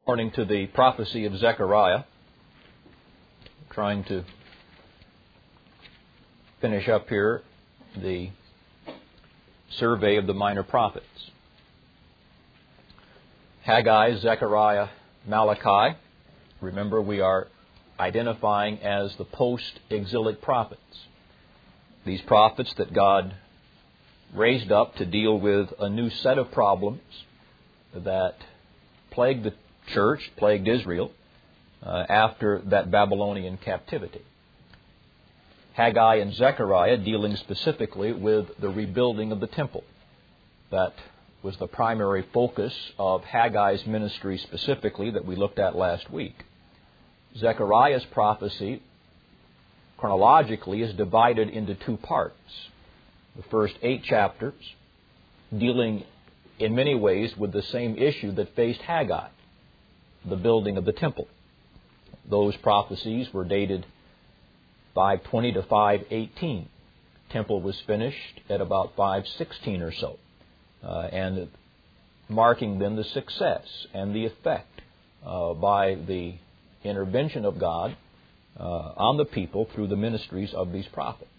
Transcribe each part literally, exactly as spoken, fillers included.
According to the prophecy of Zechariah, trying to finish up here the survey of the minor prophets. Haggai, Zechariah, Malachi. Remember, we are identifying as the post-exilic prophets. These prophets that God raised up to deal with a new set of problems that plagued the church, plagued Israel, uh, after that Babylonian captivity. Haggai and Zechariah dealing specifically with the rebuilding of the temple. That was the primary focus of Haggai's ministry specifically that we looked at last week. Zechariah's prophecy, chronologically, is divided into two parts. The first eight chapters dealing in many ways with the same issue that faced Haggai, the building of the temple. Those prophecies were dated five twenty to five eighteen. Temple was finished at about five sixteen or so, uh, and marking then the success and the effect uh, by the intervention of God uh, on the people through the ministries of these prophets.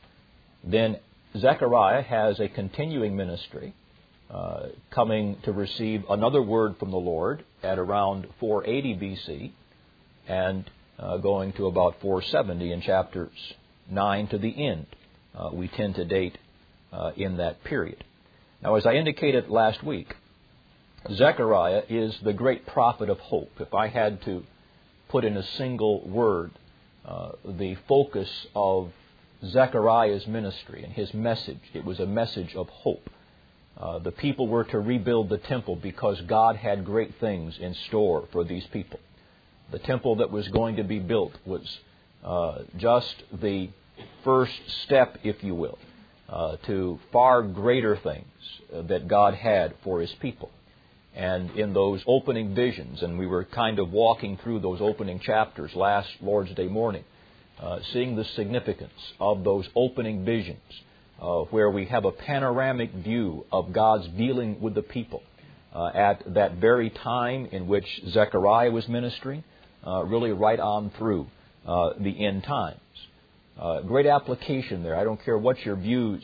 Then Zechariah has a continuing ministry, uh, coming to receive another word from the Lord at around four eighty B C and uh, going to about four seventy in chapters nine to the end. Uh, we tend to date uh, in that period. Now, as I indicated last week, Zechariah is the great prophet of hope. If I had to put in a single word uh, the focus of Zechariah's ministry and his message, it was a message of hope. Uh, the people were to rebuild the temple because God had great things in store for these people. The temple that was going to be built was uh, just the first step, if you will, uh, to far greater things uh, that God had for His people. And in those opening visions, and we were kind of walking through those opening chapters last Lord's Day morning, uh, seeing the significance of those opening visions, uh, where we have a panoramic view of God's dealing with the people uh, at that very time in which Zechariah was ministering, uh, really right on through uh, the end times. Uh, great application there. I don't care what your views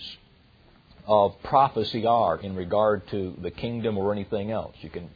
of prophecy are in regard to the kingdom or anything else. You can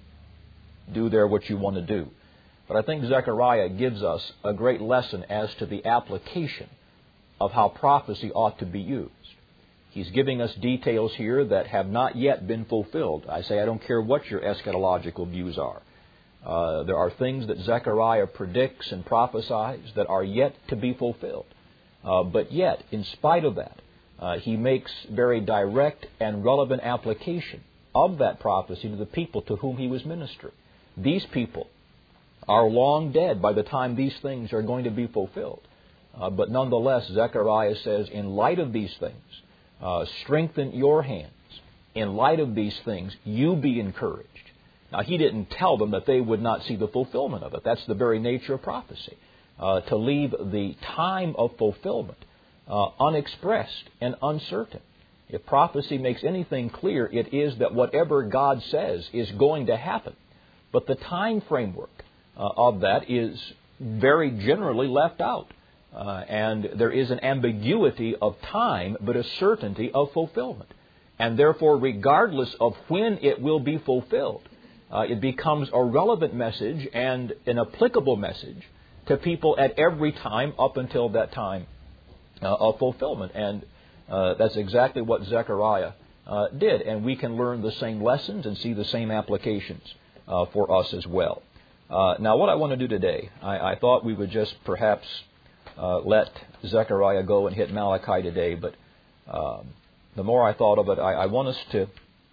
do there what you want to do. But I think Zechariah gives us a great lesson as to the application of how prophecy ought to be used. He's giving us details here that have not yet been fulfilled. I say I don't care what your eschatological views are. Uh, there are things that Zechariah predicts and prophesies that are yet to be fulfilled. Uh, but yet, in spite of that, uh, he makes very direct and relevant application of that prophecy to the people to whom he was ministering. These people are long dead by the time these things are going to be fulfilled. Uh, but nonetheless, Zechariah says, in light of these things, uh, strengthen your hands. In light of these things, you be encouraged. Now, he didn't tell them that they would not see the fulfillment of it. That's the very nature of prophecy. Uh, to leave the time of fulfillment uh, unexpressed and uncertain. If prophecy makes anything clear, it is that whatever God says is going to happen. But the time framework uh, of that is very generally left out. Uh, and there is an ambiguity of time, but a certainty of fulfillment. And therefore, regardless of when it will be fulfilled, uh, it becomes a relevant message and an applicable message to people at every time up until that time uh, of fulfillment. And uh, that's exactly what Zechariah uh, did. And we can learn the same lessons and see the same applications uh, for us as well. Uh, now, what I want to do today, I, I thought we would just perhaps uh, let Zechariah go and hit Malachi today. But um, the more I thought of it, I, I want us to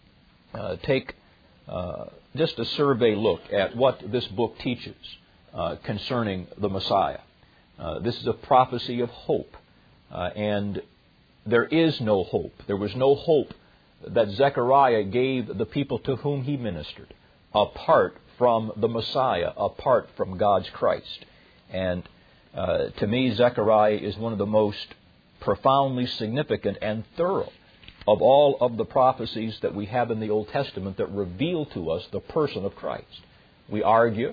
uh, take uh, just a survey look at what this book teaches Uh, concerning the Messiah. Uh, this is a prophecy of hope. Uh, and there is no hope. There was no hope that Zechariah gave the people to whom he ministered apart from the Messiah, apart from God's Christ. And uh, to me, Zechariah is one of the most profoundly significant and thorough of all of the prophecies that we have in the Old Testament that reveal to us the person of Christ. We argue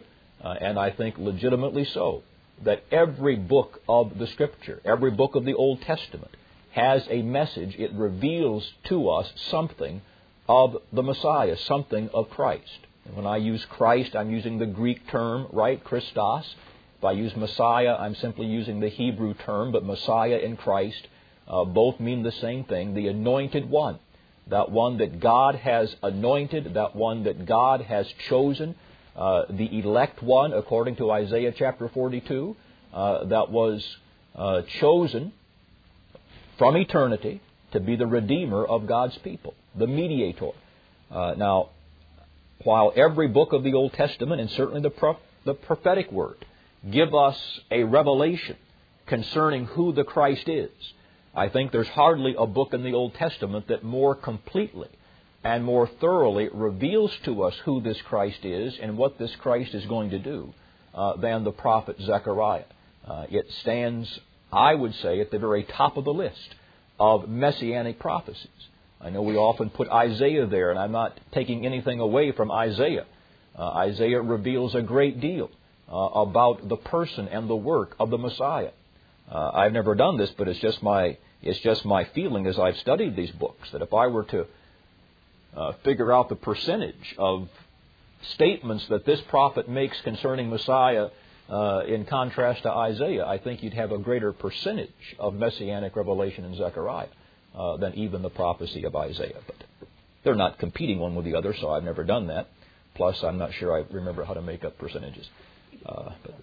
uh, and I think legitimately so, that every book of the Scripture, every book of the Old Testament, has a message. It reveals to us something of the Messiah, something of Christ. And when I use Christ, I'm using the Greek term, right, Christos. If I use Messiah, I'm simply using the Hebrew term, but Messiah and Christ uh, both mean the same thing, the anointed one. That one that God has anointed, that one that God has chosen, uh, the elect one, according to Isaiah chapter forty-two, uh, that was uh, chosen from eternity to be the Redeemer of God's people, the mediator. Uh, now, while every book of the Old Testament, and certainly the, pro- the prophetic word, give us a revelation concerning who the Christ is, I think there's hardly a book in the Old Testament that more completely and more thoroughly reveals to us who this Christ is and what this Christ is going to do uh, than the prophet Zechariah. Uh, it stands, I would say, at the very top of the list of messianic prophecies. I know we often put Isaiah there, and I'm not taking anything away from Isaiah. Uh, Isaiah reveals a great deal uh, about the person and the work of the Messiah. Uh, I've never done this, but it's just my it's just my feeling as I've studied these books, that if I were to uh, figure out the percentage of statements that this prophet makes concerning Messiah uh, in contrast to Isaiah, I think you'd have a greater percentage of messianic revelation in Zechariah uh, than even the prophecy of Isaiah. But they're not competing one with the other, so I've never done that. Plus, I'm not sure I remember how to make up percentages. Uh, but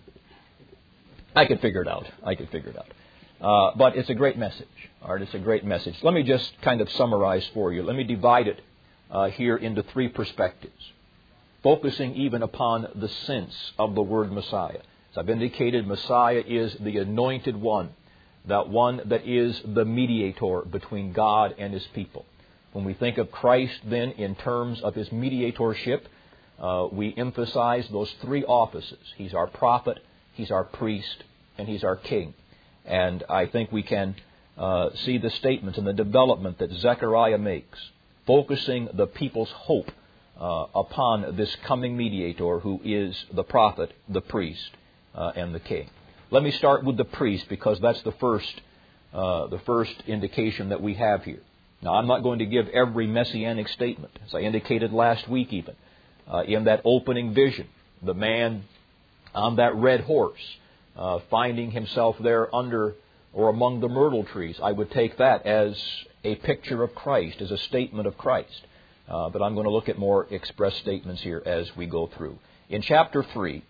I could figure it out. I could figure it out. Uh, but it's a great message. All right, it's a great message. Let me just kind of summarize for you. Let me divide it uh, here into three perspectives, focusing even upon the sense of the word Messiah. As I've indicated, Messiah is the anointed one, that one that is the mediator between God and His people. When we think of Christ, then, in terms of His mediatorship, uh, we emphasize those three offices. He's our prophet, He's our priest, and He's our king. And I think we can uh, see the statements and the development that Zechariah makes, focusing the people's hope uh, upon this coming mediator who is the prophet, the priest, uh, and the king. Let me start with the priest, because that's the first, uh, the first indication that we have here. Now, I'm not going to give every messianic statement, as I indicated last week even, uh, in that opening vision, the man on that red horse, uh, finding himself there under or among the myrtle trees. I would take that as a picture of Christ, as a statement of Christ. Uh, but I'm going to look at more express statements here as we go through. In chapter three,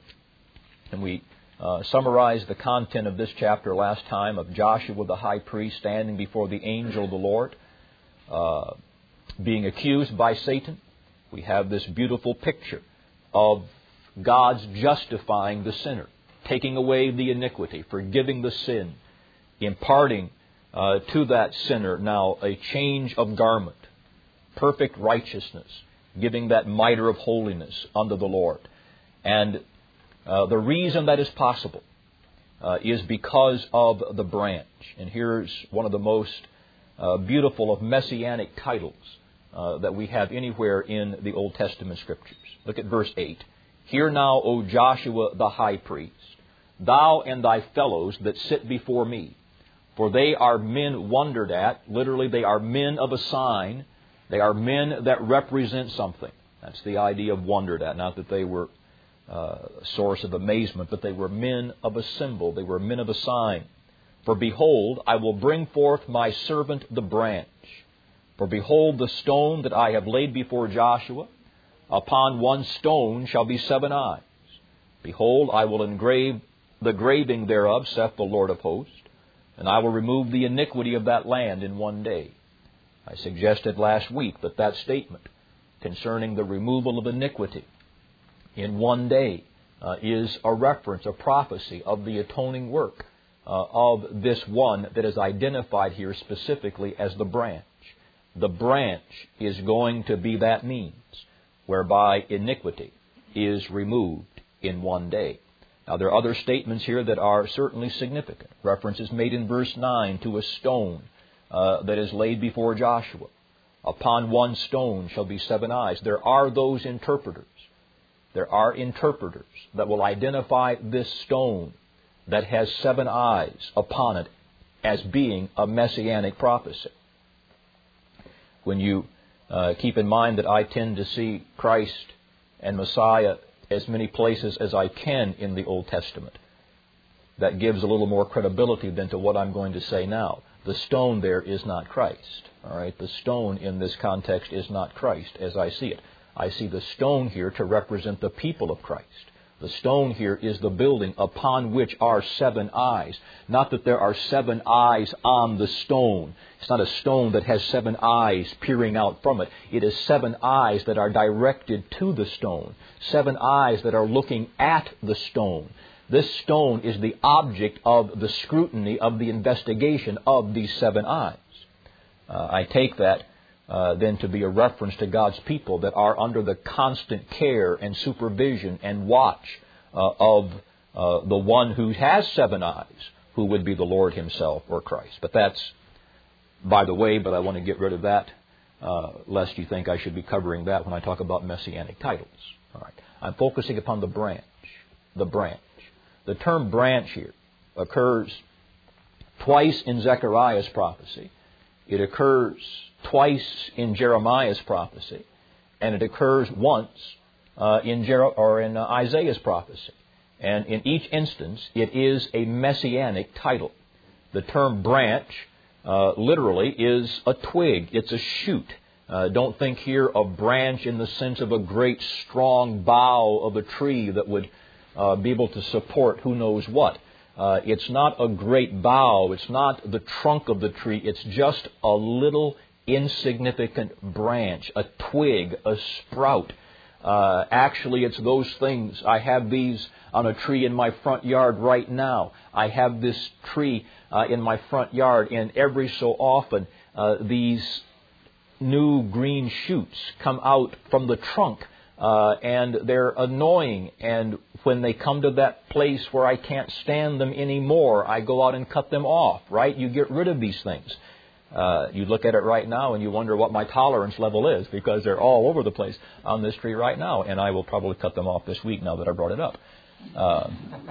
and we uh, summarized the content of this chapter last time, of Joshua the high priest standing before the angel of the Lord, uh, being accused by Satan. We have this beautiful picture of God's justifying the sinner, taking away the iniquity, forgiving the sin, imparting uh, to that sinner now a change of garment, perfect righteousness, giving that mitre of holiness unto the Lord. And uh, the reason that is possible uh, is because of the branch. And here's one of the most uh, beautiful of messianic titles uh, that we have anywhere in the Old Testament Scriptures. Look at verse eight. Hear now, O Joshua the high priest, thou and thy fellows that sit before me, for they are men wondered at. Literally, they are men of a sign. They are men that represent something. That's the idea of wondered at. Not that they were uh, a source of amazement, but they were men of a symbol. They were men of a sign. For behold, I will bring forth my servant the branch. For behold, the stone that I have laid before Joshua, upon one stone shall be seven eyes. Behold, I will engrave the graving thereof, saith the Lord of hosts, and I will remove the iniquity of that land in one day. I suggested last week that that statement concerning the removal of iniquity in one day uh, is a reference, a prophecy of the atoning work uh, of this one that is identified here specifically as the branch. The branch is going to be that means whereby iniquity is removed in one day. Now, there are other statements here that are certainly significant. Reference is made in verse nine to a stone uh, that is laid before Joshua. Upon one stone shall be seven eyes. There are those interpreters there are interpreters that will identify this stone that has seven eyes upon it as being a messianic prophecy. When you uh, keep in mind that I tend to see Christ and Messiah as many places as I can in the Old Testament, that gives a little more credibility than to what I'm going to say now. The stone there is not Christ. All right, the stone in this context is not Christ as I see it. I see the stone here to represent the people of Christ. The stone here is the building upon which are seven eyes. Not that there are seven eyes on the stone. It's not a stone that has seven eyes peering out from it. It is seven eyes that are directed to the stone. Seven eyes that are looking at the stone. This stone is the object of the scrutiny, of the investigation of these seven eyes. Uh, I take that uh, then to be a reference to God's people that are under the constant care and supervision and watch uh, of uh, the one who has seven eyes, who would be the Lord Himself or Christ. But that's by the way, but I want to get rid of that, uh, lest you think I should be covering that when I talk about messianic titles. All right. I'm focusing upon the branch, the branch. The term branch here occurs twice in Zechariah's prophecy. It occurs twice in Jeremiah's prophecy, and it occurs once uh, in Jer- or in uh, Isaiah's prophecy. And in each instance, it is a messianic title. The term branch uh, literally is a twig. It's a shoot. Uh, don't think here of branch in the sense of a great strong bough of a tree that would uh, be able to support who knows what. Uh, it's not a great bough. It's not the trunk of the tree. It's just a little insignificant branch, a twig, a sprout. Uh, actually, it's those things. I have these on a tree in my front yard right now. I have this tree uh, in my front yard, and every so often uh, these new green shoots come out from the trunk, uh, and they're annoying. And when they come to that place where I can't stand them anymore, I go out and cut them off, right? You get rid of these things. Uh, you look at it right now and you wonder what my tolerance level is, because they're all over the place on this tree right now, and I will probably cut them off this week now that I brought it up. Uh,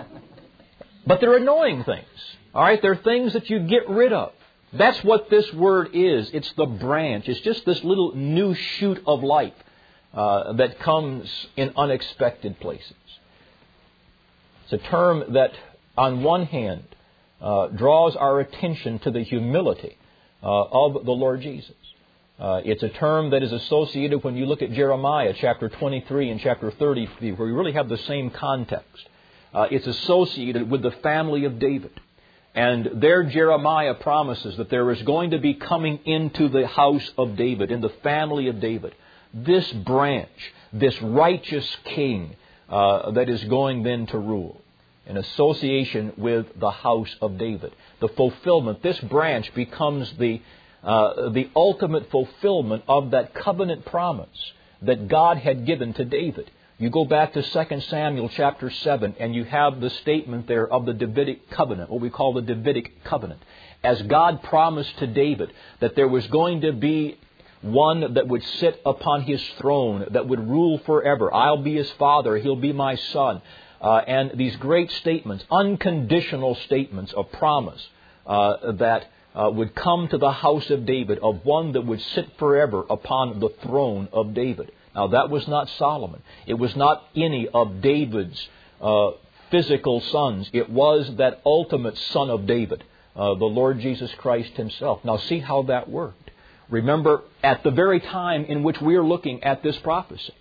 but they're annoying things, all right? They're things that you get rid of. That's what this word is. It's the branch. It's just this little new shoot of life uh, that comes in unexpected places. It's a term that, on one hand, uh, draws our attention to the humility Uh, of the Lord Jesus. Uh, it's a term that is associated when you look at Jeremiah chapter twenty-three and chapter thirty-three, where we really have the same context. Uh, it's associated with the family of David. And there Jeremiah promises that there is going to be coming into the house of David, in the family of David, this branch, this righteous king uh, that is going then to rule, in association with the house of David. The fulfillment, this branch becomes the uh, the ultimate fulfillment of that covenant promise that God had given to David. You go back to Second Samuel chapter seven, and you have the statement there of the Davidic covenant, what we call the Davidic covenant. As God promised to David that there was going to be one that would sit upon his throne, that would rule forever. I'll be his father, he'll be my son. Uh, and these great statements, unconditional statements of promise uh, that uh, would come to the house of David, of one that would sit forever upon the throne of David. Now, that was not Solomon. It was not any of David's uh, physical sons. It was that ultimate son of David, uh, the Lord Jesus Christ Himself. Now, see how that worked. Remember, at the very time in which we are looking at this prophecy,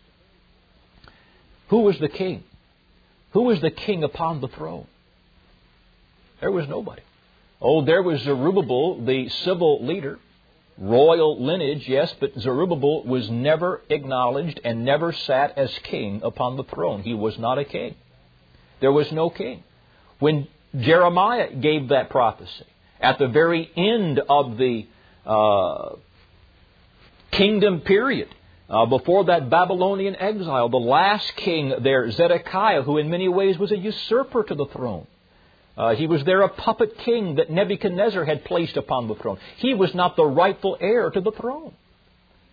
who was the king? Who was the king upon the throne? There was nobody. Oh, there was Zerubbabel, the civil leader, royal lineage, yes, but Zerubbabel was never acknowledged and never sat as king upon the throne. He was not a king. There was no king. When Jeremiah gave that prophecy, at the very end of the uh, kingdom period, Uh, before that Babylonian exile, the last king there, Zedekiah, who in many ways was a usurper to the throne. Uh, he was there a puppet king that Nebuchadnezzar had placed upon the throne. He was not the rightful heir to the throne.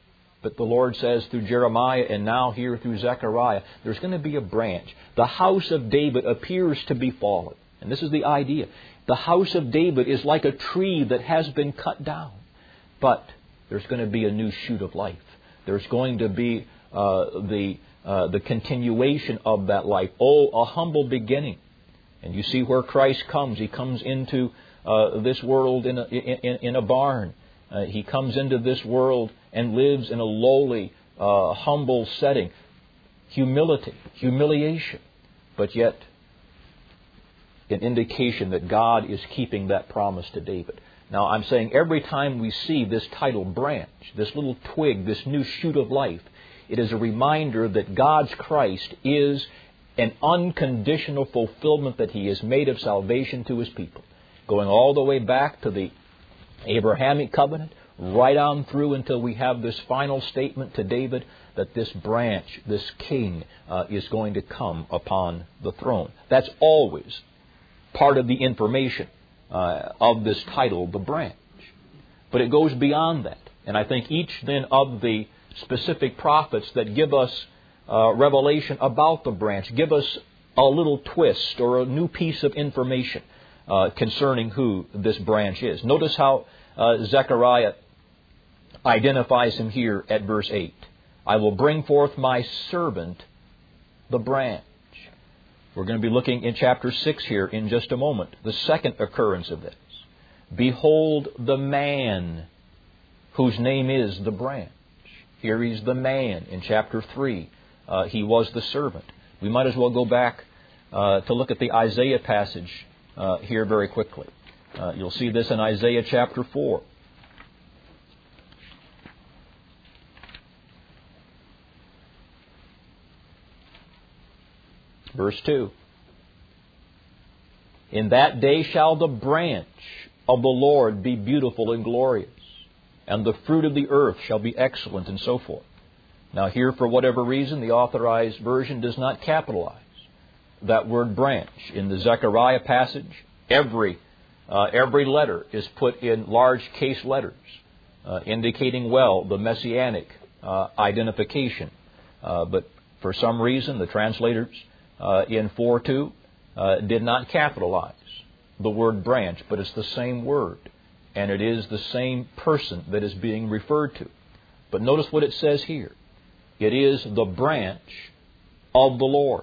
but the Lord says through Jeremiah and now here through Zechariah, there's going to be a branch. The house of David appears to be fallen. And this is the idea. The house of David is like a tree that has been cut down. But there's going to be a new shoot of life. There's going to be uh, the uh, the continuation of that life. Oh, a humble beginning. And you see where Christ comes. He comes into uh, this world in a, in, in a barn. Uh, he comes into this world and lives in a lowly, uh, humble setting. Humility, humiliation. But yet, an indication that God is keeping that promise to David. Now, I'm saying every time we see this title branch, this little twig, this new shoot of life, it is a reminder that God's Christ is an unconditional fulfillment that He has made of salvation to His people. Going all the way back to the Abrahamic covenant, right on through until we have this final statement to David that this branch, this king, uh, is going to come upon the throne. That's always part of the information uh, of this title, the branch. But it goes beyond that. And I think each then of the specific prophets that give us uh, revelation about the branch give us a little twist or a new piece of information uh, concerning who this branch is. Notice how uh, Zechariah identifies him here at verse eight. I will bring forth my servant, the branch. We're going to be looking in chapter six here in just a moment, the second occurrence of this. Behold the man whose name is the branch. Here he's the man. In chapter three, uh, he was the servant. We might as well go back uh, to look at the Isaiah passage uh, here very quickly. Uh, you'll see this in Isaiah chapter four. Verse two. In that day shall the branch of the Lord be beautiful and glorious, and the fruit of the earth shall be excellent, and so forth. Now here, for whatever reason, the Authorized Version does not capitalize that word branch. In the Zechariah passage, every uh, every letter is put in large case letters, uh, indicating well the messianic uh, identification. Uh, but for some reason, the translators uh, in four two uh, did not capitalize the word branch, but it's the same word, and it is the same person that is being referred to. But notice what it says here. It is the branch of the Lord.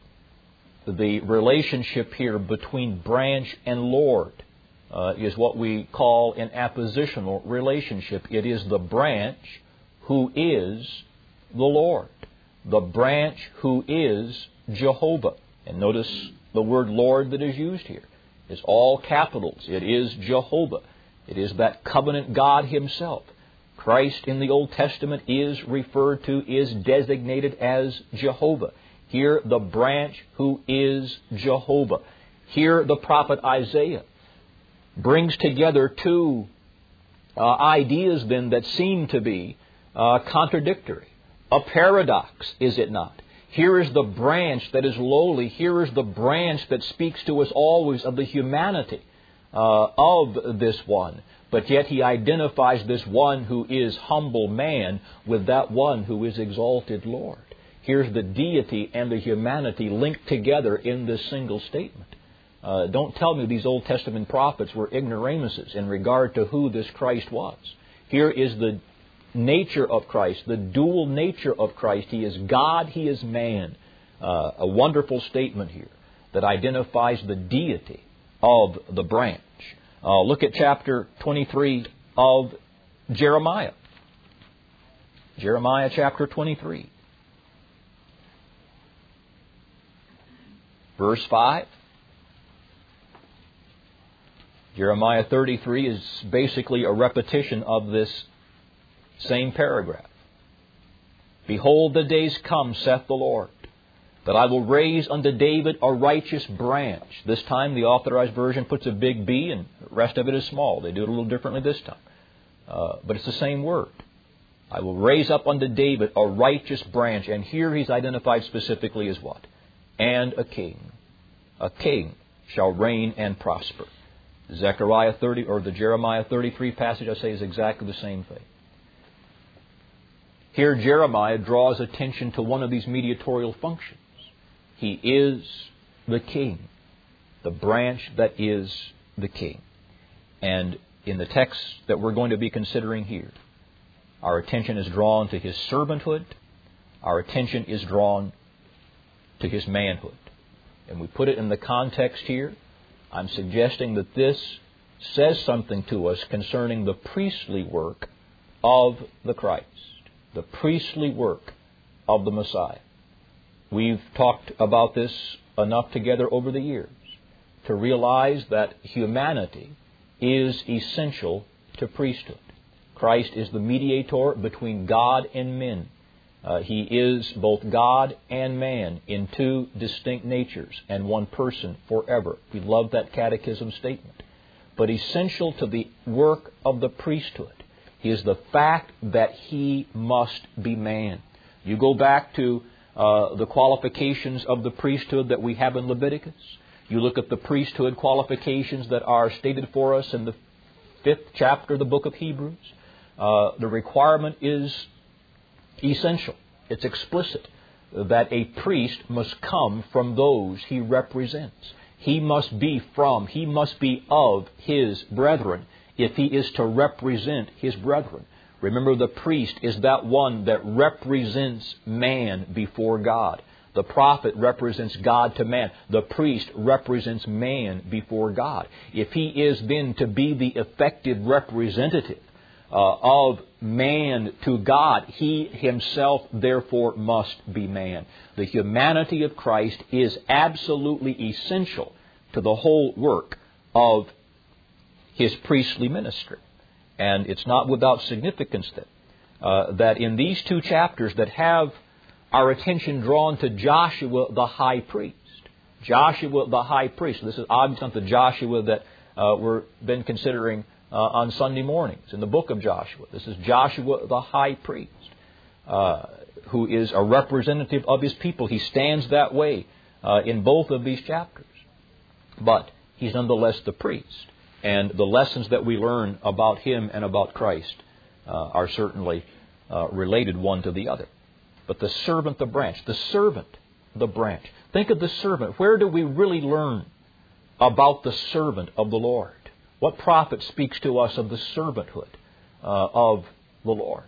The relationship here between branch and Lord uh, is what we call an appositional relationship. It is the branch who is the Lord. The branch who is Jehovah. And notice the word Lord that is used here is all capitals. It is Jehovah. It is that covenant God Himself. Christ in the Old Testament is referred to, is designated as Jehovah. Here, the branch who is Jehovah. Here, the prophet Isaiah brings together two uh, ideas then that seem to be uh, contradictory. A paradox, is it not? Here is the branch that is lowly. Here is the branch that speaks to us always of the humanity uh, of this one. But yet He identifies this one who is humble man with that one who is exalted Lord. Here's the deity and the humanity linked together in this single statement. Uh, don't tell me these Old Testament prophets were ignoramuses in regard to who this Christ was. Here is the nature of Christ, the dual nature of Christ. He is God, He is man. Uh, a wonderful statement here that identifies the deity of the branch. Uh, look at chapter twenty-three of Jeremiah. Jeremiah chapter twenty-three. Verse five. Jeremiah thirty-three is basically a repetition of this same paragraph. Behold, the days come, saith the Lord, that I will raise unto David a righteous branch. This time the Authorized Version puts a big B and the rest of it is small. They do it a little differently this time. Uh, but it's the same word. I will raise up unto David a righteous branch. And here he's identified specifically as what? And a king. A king shall reign and prosper. Zechariah thirty, or the Jeremiah thirty-three passage, I say, is exactly the same thing. Here Jeremiah draws attention to one of these mediatorial functions. He is the king, the branch that is the king. And in the text that we're going to be considering here, our attention is drawn to his servanthood. Our attention is drawn to his manhood. And we put it in the context here. I'm suggesting that this says something to us concerning the priestly work of the Christ, the priestly work of the Messiah. We've talked about this enough together over the years to realize that humanity is essential to priesthood. Christ is the mediator between God and men. Uh, he is both God and man in two distinct natures and one person forever. We love that catechism statement. But essential to the work of the priesthood is the fact that he must be man. You go back to uh, the qualifications of the priesthood that we have in Leviticus. You look at the priesthood qualifications that are stated for us in the fifth chapter of the book of Hebrews. Uh, the requirement is essential. It's explicit that a priest must come from those he represents. He must be from, he must be of his brethren if he is to represent his brethren. Remember, the priest is that one that represents man before God. The prophet represents God to man. The priest represents man before God. If he is then to be the effective representative uh, of man to God, he himself therefore must be man. The humanity of Christ is absolutely essential to the whole work of his priestly ministry. And it's not without significance then uh, that in these two chapters that have our attention drawn to Joshua the high priest. Joshua the high priest. This is obviously not the Joshua that uh, we've been considering uh, on Sunday mornings in the book of Joshua. This is Joshua the high priest, uh, who is a representative of his people. He stands that way uh, in both of these chapters. But he's nonetheless the priest. And the lessons that we learn about him and about Christ uh, are certainly uh, related one to the other. But the servant, the branch. The servant, the branch. Think of the servant. Where do we really learn about the servant of the Lord? What prophet speaks to us of the servanthood uh, of the Lord?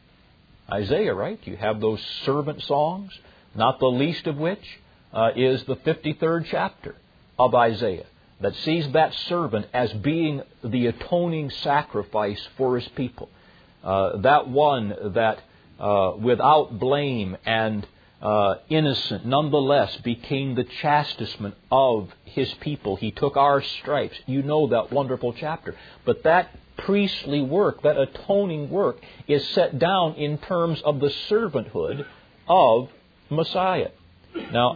Isaiah, right? You have those servant songs, not the least of which uh, is the fifty-third chapter of Isaiah, that sees that servant as being the atoning sacrifice for his people. Uh, that one that uh, without blame and uh, innocent nonetheless became the chastisement of his people. He took our stripes. You know that wonderful chapter. But that priestly work, that atoning work, is set down in terms of the servanthood of Messiah. Now,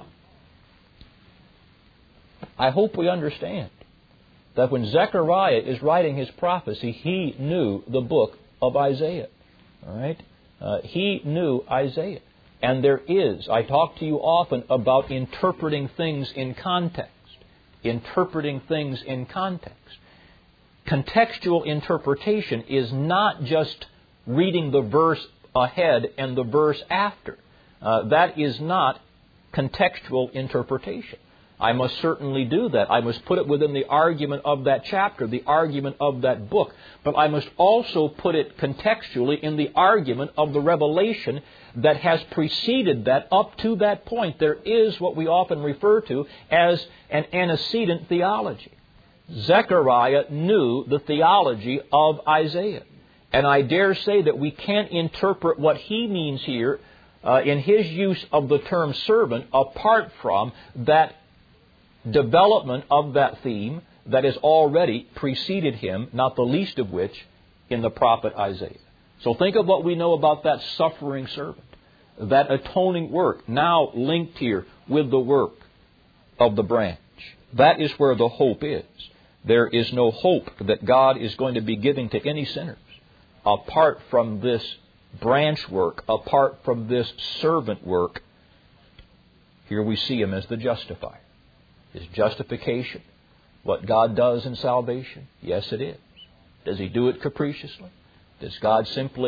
I hope we understand that when Zechariah is writing his prophecy, he knew the book of Isaiah. All right? Uh, he knew Isaiah. And there is, I talk to you often about interpreting things in context. Interpreting things in context. Contextual interpretation is not just reading the verse ahead and the verse after. Uh, that is not contextual interpretation. I must certainly do that. I must put it within the argument of that chapter, the argument of that book. But I must also put it contextually in the argument of the revelation that has preceded that up to that point. There is what we often refer to as an antecedent theology. Zechariah knew the theology of Isaiah. And I dare say that we can't interpret what he means here uh, in his use of the term servant apart from that development of that theme that has already preceded him, not the least of which in the prophet Isaiah. So think of what we know about that suffering servant, that atoning work now linked here with the work of the branch. That is where the hope is. There is no hope that God is going to be giving to any sinners apart from this branch work, apart from this servant work. Here we see him as the justifier. Is justification what God does in salvation? Yes, it is. Does he do it capriciously? Does God simply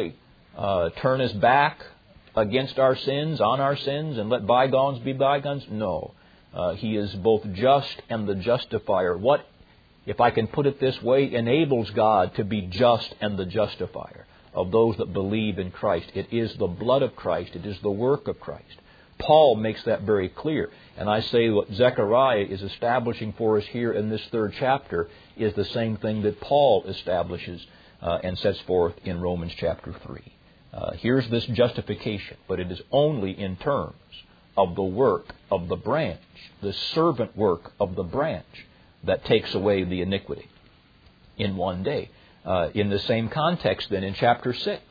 uh, turn his back against our sins, on our sins, and let bygones be bygones? No. Uh, he is both just and the justifier. What, if I can put it this way, enables God to be just and the justifier of those that believe in Christ? It is the blood of Christ. It is the work of Christ. Paul makes that very clear. And I say what Zechariah is establishing for us here in this third chapter is the same thing that Paul establishes uh, and sets forth in Romans chapter three. Uh, here's this justification, but it is only in terms of the work of the branch, the servant work of the branch that takes away the iniquity in one day. Uh, in the same context then in chapter six.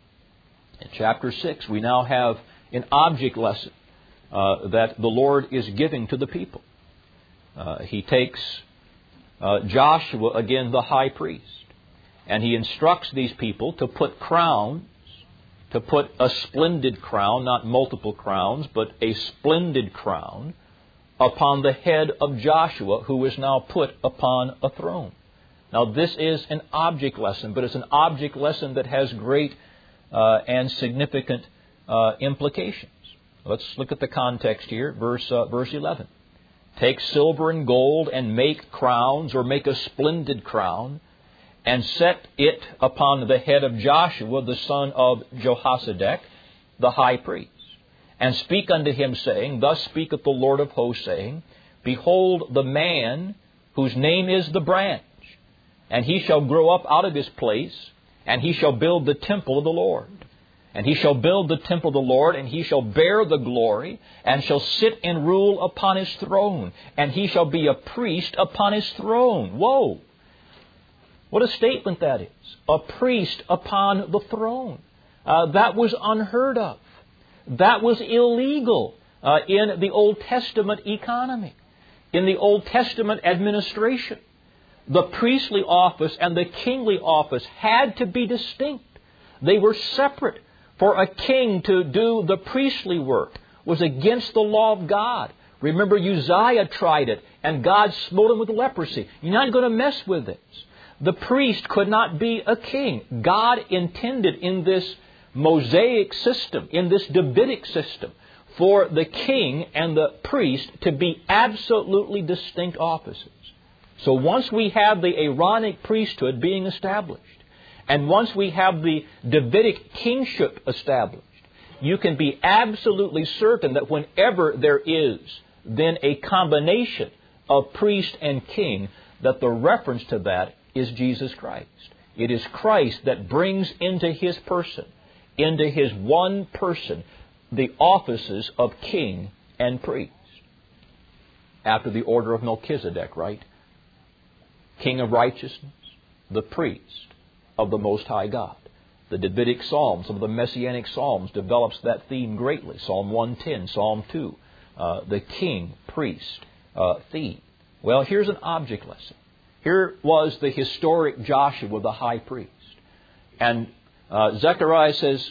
In chapter six we now have an object lesson uh, that the Lord is giving to the people. Uh, he takes uh, Joshua, again the high priest, and he instructs these people to put crowns, to put a splendid crown, not multiple crowns, but a splendid crown upon the head of Joshua, who is now put upon a throne. Now this is an object lesson, but it's an object lesson that has great uh, and significant uh, implications. Let's look at the context here, verse uh, verse eleven. Take silver and gold and make crowns, or make a splendid crown, and set it upon the head of Joshua, the son of Jehozadak, the high priest. And speak unto him, saying, Thus speaketh the Lord of hosts, saying, Behold the man whose name is the branch, and he shall grow up out of his place, and he shall build the temple of the Lord. And he shall build the temple of the Lord, and he shall bear the glory, and shall sit and rule upon his throne, and he shall be a priest upon his throne. Whoa! What a statement that is. A priest upon the throne. Uh, that was unheard of. That was illegal uh, in the Old Testament economy, in the Old Testament administration. The priestly office and the kingly office had to be distinct. They were separate. For a king to do the priestly work was against the law of God. Remember, Uzziah tried it, and God smote him with leprosy. You're not going to mess with this. The priest could not be a king. God intended in this Mosaic system, in this Davidic system, for the king and the priest to be absolutely distinct offices. So once we have the Aaronic priesthood being established, and once we have the Davidic kingship established, you can be absolutely certain that whenever there is then a combination of priest and king, that the reference to that is Jesus Christ. It is Christ that brings into His person, into His one person, the offices of king and priest. After the order of Melchizedek, right? King of righteousness, the priest of the Most High God. The Davidic Psalms, some of the Messianic Psalms, develops that theme greatly. Psalm one ten, Psalm two, uh, the king, priest uh, theme. Well, here's an object lesson. Here was the historic Joshua, the high priest. And uh, Zechariah says,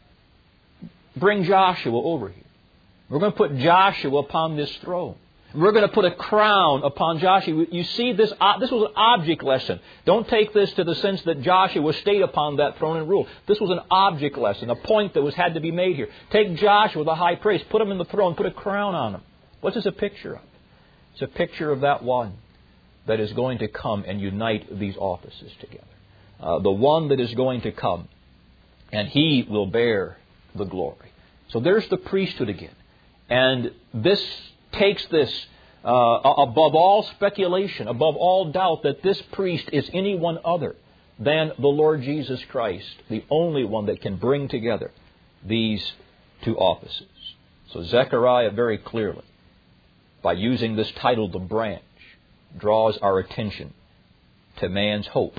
bring Joshua over here. We're going to put Joshua upon this throne. We're going to put a crown upon Joshua. You see, this uh, this was an object lesson. Don't take this to the sense that Joshua stayed upon that throne and ruled. This was an object lesson, a point that was had to be made here. Take Joshua, the high priest, put him in the throne, put a crown on him. What's this a picture of? It's a picture of that one that is going to come and unite these offices together. Uh, the one that is going to come, and He will bear the glory. So there's the priesthood again. And this takes this uh, above all speculation, above all doubt, that this priest is anyone other than the Lord Jesus Christ, the only one that can bring together these two offices. So Zechariah very clearly, by using this title, the branch, draws our attention to man's hope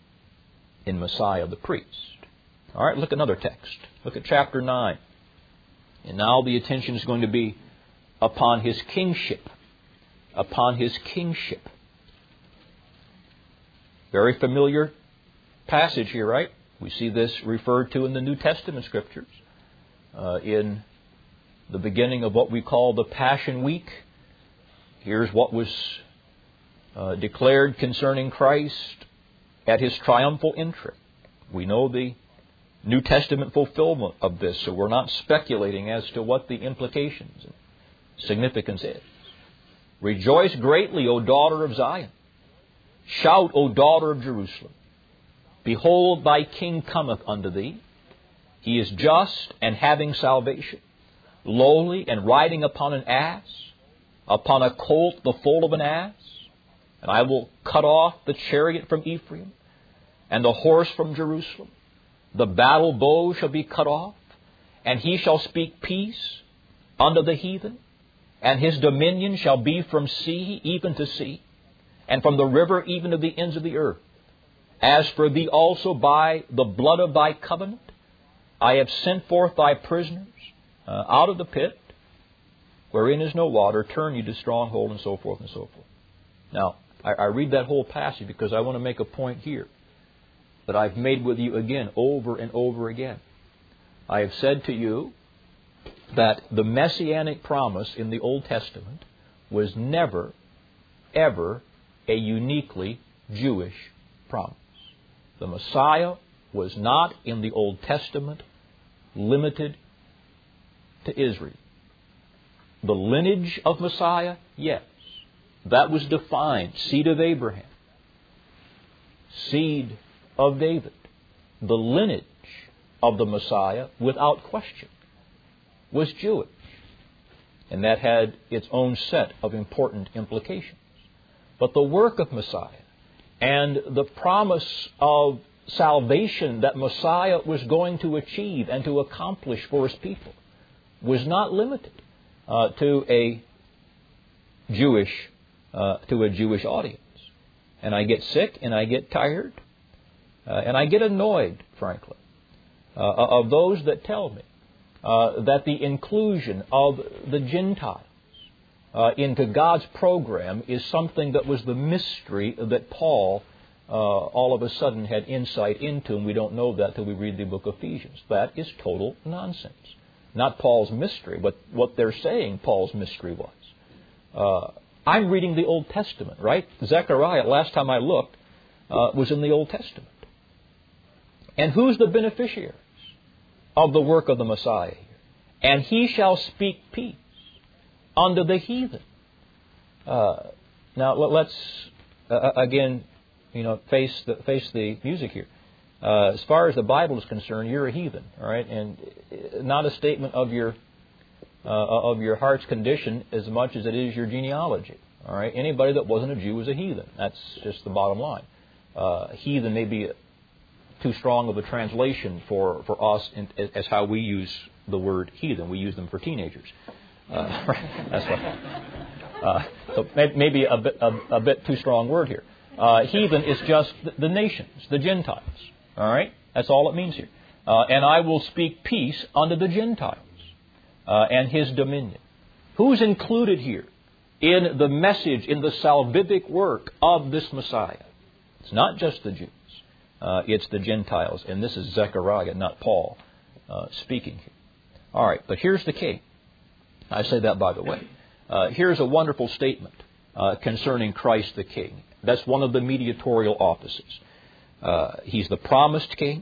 in Messiah the priest. All right, look at another text. Look at chapter nine. And now the attention is going to be upon His kingship. Upon His kingship. Very familiar passage here, right? We see this referred to in the New Testament Scriptures. Uh, in the beginning of what we call the Passion Week, here's what was uh, declared concerning Christ at His triumphal entry. We know the New Testament fulfillment of this, so we're not speculating as to what the implications and significance is. Rejoice greatly, O daughter of Zion. Shout, O daughter of Jerusalem. Behold, thy king cometh unto thee. He is just and having salvation, lowly and riding upon an ass, upon a colt the foal of an ass. And I will cut off the chariot from Ephraim, and the horse from Jerusalem. The battle bow shall be cut off, and he shall speak peace unto the heathen, and his dominion shall be from sea even to sea, and from the river even to the ends of the earth. As for thee also, by the blood of thy covenant, I have sent forth thy prisoners uh, out of the pit, wherein is no water, turn you to stronghold, and so forth and so forth. Now, I, I read that whole passage because I want to make a point here that I've made with you again over and over again. I have said to you that the messianic promise in the Old Testament was never, ever a uniquely Jewish promise. The Messiah was not in the Old Testament limited to Israel. The lineage of Messiah, yes. That was defined. Seed of Abraham. Seed of David. The lineage of the Messiah, without question, was Jewish. And that had its own set of important implications. But the work of Messiah and the promise of salvation that Messiah was going to achieve and to accomplish for His people was not limited uh, to a Jewish uh, to a Jewish audience. And I get sick and I get tired uh, and I get annoyed, frankly, uh, of those that tell me uh, that the inclusion of the Gentiles uh, into God's program is something that was the mystery that Paul Uh, all of a sudden had insight into, and we don't know that till we read the book of Ephesians. That is total nonsense. Not Paul's mystery, but what they're saying Paul's mystery was. Uh, I'm reading the Old Testament, right? Zechariah, last time I looked, uh, was in the Old Testament. And who's the beneficiaries of the work of the Messiah here? And he shall speak peace unto the heathen. Uh, now, let's, uh, again, You know, face the face the music here. Uh, as far as the Bible is concerned, you're a heathen, all right, and not a statement of your uh, of your heart's condition as much as it is your genealogy. All right, anybody that wasn't a Jew was a heathen. That's just the bottom line. Uh, heathen may be too strong of a translation for for us in, as how we use the word heathen. We use them for teenagers. Uh, that's what. Uh, so maybe a bit a, a bit too strong word here. Uh, heathen is just the nations, the Gentiles. All right? That's all it means here. Uh, and I will speak peace unto the Gentiles uh, and his dominion. Who's included here in the message, in the salvific work of this Messiah? It's not just the Jews. Uh, it's the Gentiles. And this is Zechariah, not Paul, uh, speaking here. All right, but here's the king. I say that by the way. Uh, here's a wonderful statement uh, concerning Christ the King. That's one of the mediatorial offices. Uh, he's the promised king.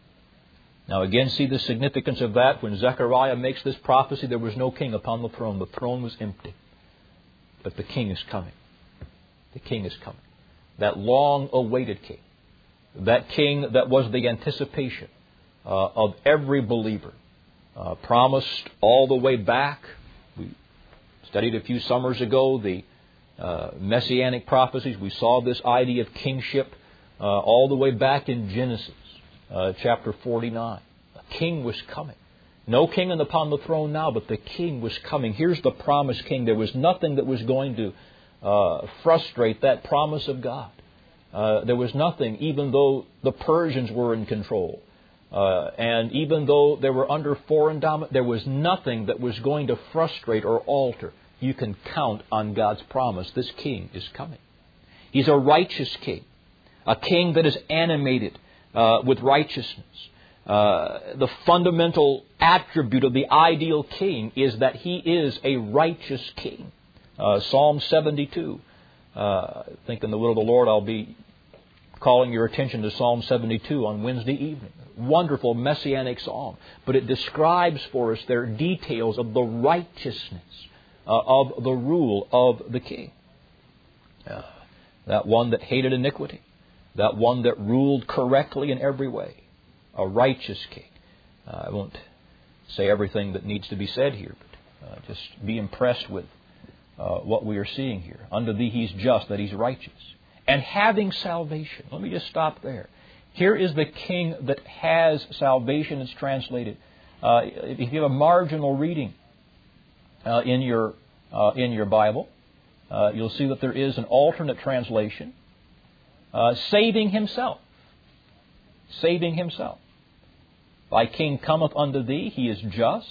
Now again, see the significance of that. When Zechariah makes this prophecy, there was no king upon the throne. The throne was empty. But the king is coming. The king is coming. That long-awaited king. That king that was the anticipation uh, of every believer. Uh, promised all the way back. We studied a few summers ago the Uh, messianic prophecies. We saw this idea of kingship uh, all the way back in Genesis uh, chapter forty-nine. A king was coming. No king upon the throne now, but the king was coming. Here's the promised king. There was nothing that was going to uh, frustrate that promise of God. Uh, there was nothing, even though the Persians were in control. Uh, and even though they were under foreign dominance, there was nothing that was going to frustrate or alter. You can count on God's promise. This king is coming. He's a righteous king. A king that is animated uh, with righteousness. Uh, the fundamental attribute of the ideal king is that he is a righteous king. Uh, Psalm seventy-two. Uh, I think in the will of the Lord I'll be calling your attention to Psalm seventy-two on Wednesday evening. Wonderful messianic psalm. But it describes for us their details of the righteousness uh, of the rule of the king. Uh, that one that hated iniquity. That one that ruled correctly in every way. A righteous king. Uh, I won't say everything that needs to be said here, but uh, just be impressed with uh, what we are seeing here. Unto thee he's just, that he's righteous. And having salvation. Let me just stop there. Here is the king that has salvation. It's translated. Uh, if you have a marginal reading uh, in your uh, in your Bible, uh, you'll see that there is an alternate translation. Uh, saving himself. Saving himself. Thy king cometh unto thee, he is just,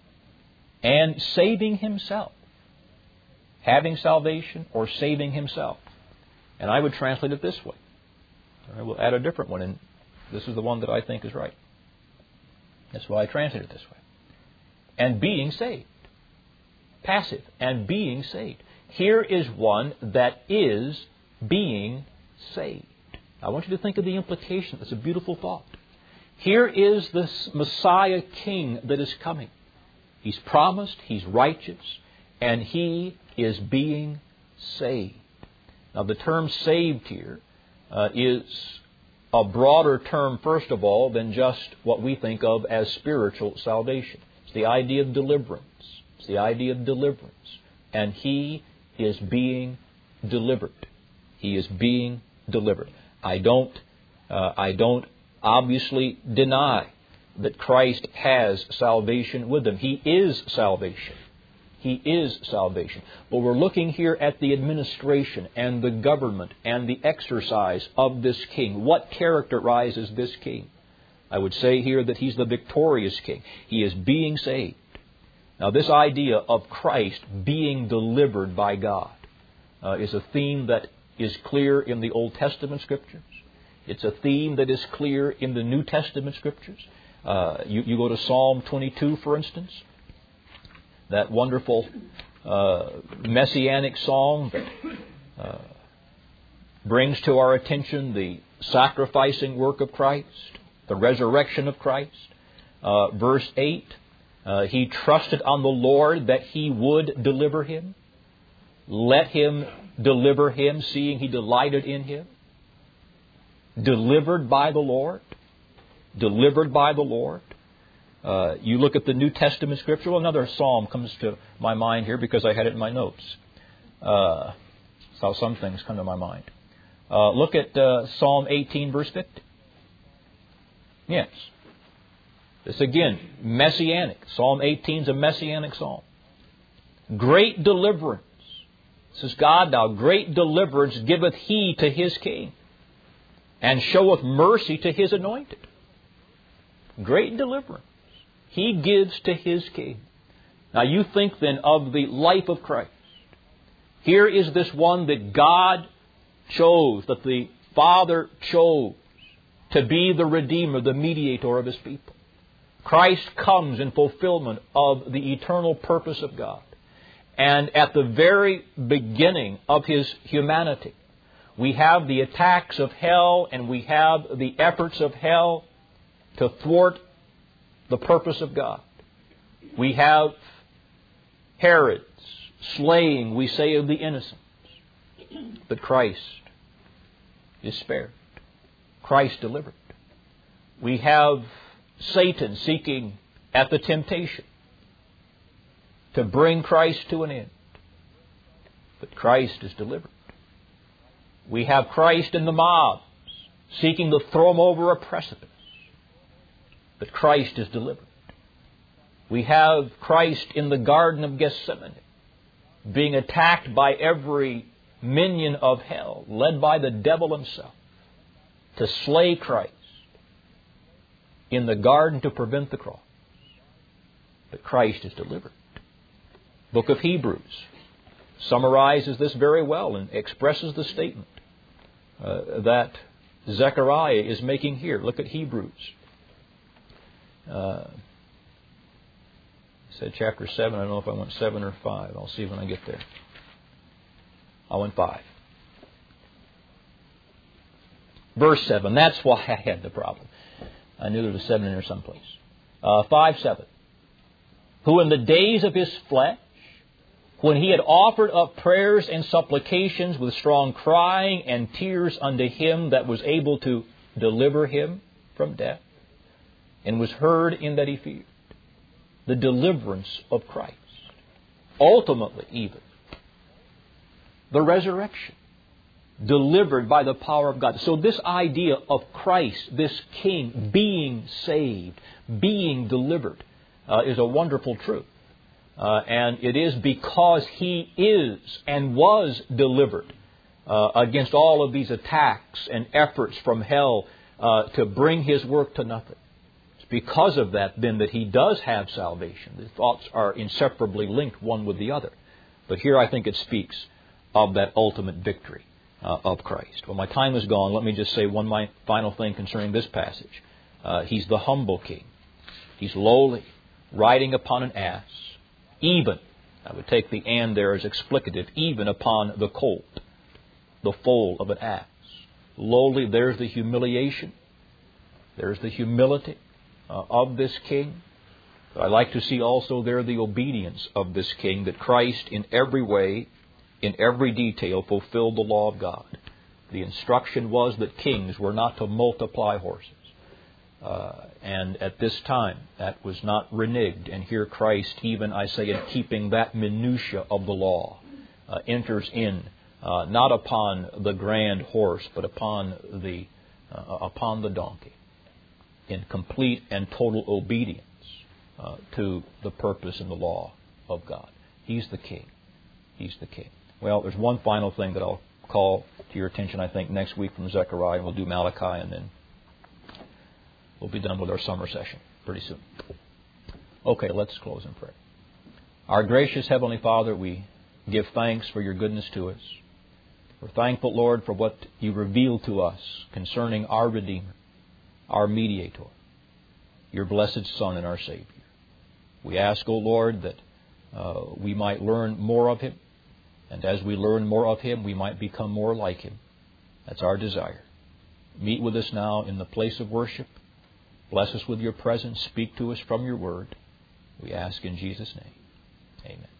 and saving himself. Having salvation or saving himself. And I would translate it this way. I will add a different one, and this is the one that I think is right. That's why I translate it this way. And being saved. Passive. And being saved. Here is one that is being saved. I want you to think of the implication. It's a beautiful thought. Here is this Messiah King that is coming. He's promised, He's righteous, and He is being saved. Now the term saved here uh, is a broader term, first of all, than just what we think of as spiritual salvation. It's the idea of deliverance. It's the idea of deliverance. And He is being delivered. He is being delivered. I don't, uh, I don't obviously deny that Christ has salvation with Him. He is salvation. He is salvation. But we're looking here at the administration and the government and the exercise of this king. What characterizes this king? I would say here that He's the victorious king. He is being saved. Now this idea of Christ being delivered by God uh, is a theme that is clear in the Old Testament Scriptures. It's a theme that is clear in the New Testament Scriptures. Uh, you, you go to Psalm twenty-two, for instance. That wonderful uh, messianic song that uh, brings to our attention the sacrificing work of Christ, the resurrection of Christ. Uh, verse eight, uh, he trusted on the Lord that He would deliver him. Let Him deliver him, seeing he delighted in him. Delivered by the Lord. Delivered by the Lord. Uh, you look at the New Testament Scripture. Well, another psalm comes to my mind here because I had it in my notes. Uh, that's how some things come to my mind. Uh, look at uh, Psalm eighteen, verse fifty. Yes. This again, messianic. Psalm eighteen is a messianic psalm. Great deliverance. Says God, now great deliverance giveth He to His king, and showeth mercy to His anointed. Great deliverance He gives to His king. Now you think then of the life of Christ. Here is this one that God chose, that the Father chose to be the Redeemer, the mediator of His people. Christ comes in fulfillment of the eternal purpose of God. And at the very beginning of His humanity, we have the attacks of hell and we have the efforts of hell to thwart the purpose of God. We have Herod's slaying, we say, of the innocents. But Christ is spared. Christ delivered. We have Satan seeking at the temptation to bring Christ to an end. But Christ is delivered. We have Christ in the mobs seeking to throw Him over a precipice. But Christ is delivered. We have Christ in the Garden of Gethsemane being attacked by every minion of hell, led by the devil himself, to slay Christ in the garden to prevent the cross. But Christ is delivered. Book of Hebrews summarizes this very well and expresses the statement uh, that Zechariah is making here. Look at Hebrews. Uh, I said chapter seven. I don't know if I went seven or five. I'll see when I get there. I went five. Verse seven. That's why I had the problem. I knew there was a seven in there someplace. Uh, five seven. Who in the days of his flesh, when he had offered up prayers and supplications with strong crying and tears unto him that was able to deliver him from death, and was heard in that he feared. The deliverance of Christ. Ultimately, even, the resurrection. Delivered by the power of God. So this idea of Christ, this King, being saved, being delivered, uh, is a wonderful truth. Uh, and it is because He is and was delivered uh, against all of these attacks and efforts from hell uh, to bring His work to nothing. It's because of that, then, that He does have salvation. The thoughts are inseparably linked one with the other. But here I think it speaks of that ultimate victory uh, of Christ. Well, my time is gone. Let me just say one my final thing concerning this passage. Uh, he's the humble King. He's lowly, riding upon an ass. Even, I would take the and there as explicative, even upon the colt, the foal of an ass. Lowly, there's the humiliation. There's the humility uh, of this King. But I like to see also there the obedience of this King, that Christ in every way, in every detail, fulfilled the law of God. The instruction was that kings were not to multiply horses. Uh, and at this time, that was not reneged. And here Christ, even, I say, in keeping that minutia of the law, uh, enters in, uh, not upon the grand horse, but upon the uh, upon the donkey, in complete and total obedience uh, to the purpose and the law of God. He's the King. He's the King. Well, there's one final thing that I'll call to your attention, I think, next week from Zechariah, and we'll do Malachi, and then we'll be done with our summer session pretty soon. Okay, let's close in prayer. Our gracious Heavenly Father, we give thanks for your goodness to us. We're thankful, Lord, for what you revealed to us concerning our Redeemer, our Mediator, your blessed Son and our Savior. We ask, O Lord, that uh, we might learn more of Him, and as we learn more of Him, we might become more like Him. That's our desire. Meet with us now in the place of worship. Bless us with your presence. Speak to us from your word. We ask in Jesus' name. Amen.